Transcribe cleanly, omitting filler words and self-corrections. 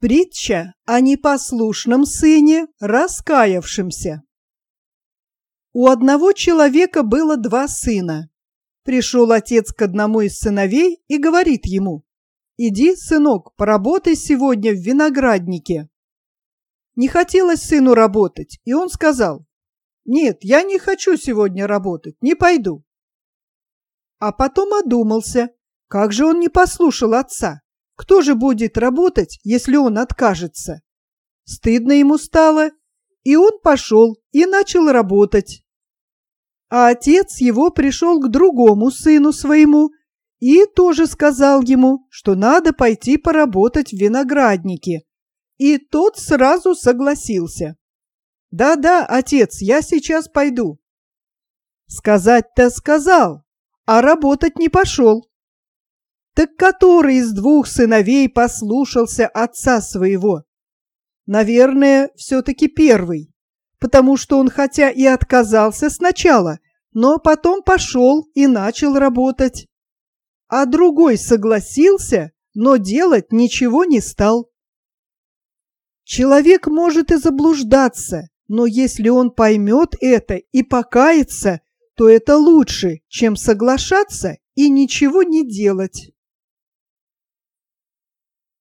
Притча о непослушном сыне, раскаявшемся. У одного человека было 2 сына. Пришел отец к одному из сыновей и говорит ему: «Иди, сынок, поработай сегодня в винограднике». Не хотелось сыну работать, и он сказал: «Нет, я не хочу сегодня работать, не пойду». А потом одумался, как же он не послушал отца. Кто же будет работать, если он откажется? Стыдно ему стало, и он пошел и начал работать. А отец его пришел к другому сыну своему и тоже сказал ему, что надо пойти поработать в винограднике. И тот сразу согласился. «Да-да, отец, я сейчас пойду». Сказать-то сказал, а работать не пошел. Так который из 2 сыновей послушался отца своего? Наверное, все-таки первый, потому что он хотя и отказался сначала, но потом пошел и начал работать. А другой согласился, но делать ничего не стал. Человек может и заблуждаться, но если он поймет это и покается, то это лучше, чем соглашаться и ничего не делать.